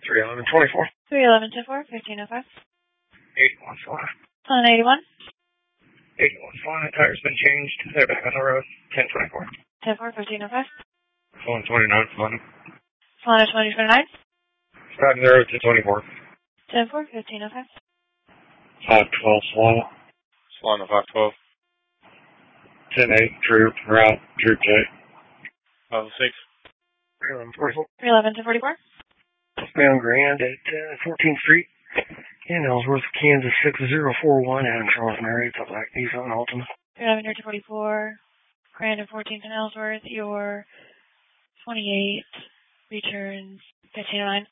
31124. 31124, 1505. 81 fly. On 81. 81 fly. Tire's been changed. They're back on the road. 1024. 104, 1505. Phone 29 flying. Solana 2029. Back on the road to 24. 104, 1505. 512 Solana. Solana 512. 10-8, Troop, route, Troop J. 506. 31144. 311 to 44. Down Grand at 14th Street in Ellsworth, Kansas 6041, Adam Charles Mary. It's up like Nissan Altima. 311 to 44. Grand and 14th in Ellsworth. Your 28 returns 1509.